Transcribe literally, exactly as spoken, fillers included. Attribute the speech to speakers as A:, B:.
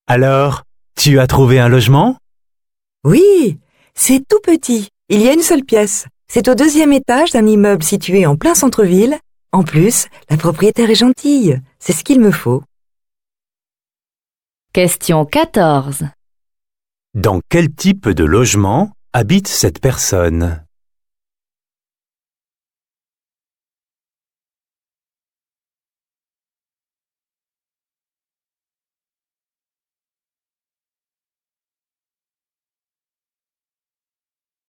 A: Alors, tu as trouvé un logement?
B: Oui, c'est tout petit. Il y a une seule pièce. C'est au deuxième étage d'un immeuble situé en plein centre-ville. En plus, la propriétaire est gentille. C'est ce qu'il me faut.
C: Question quatorze.
A: Dans quel type de logement habite cette personne?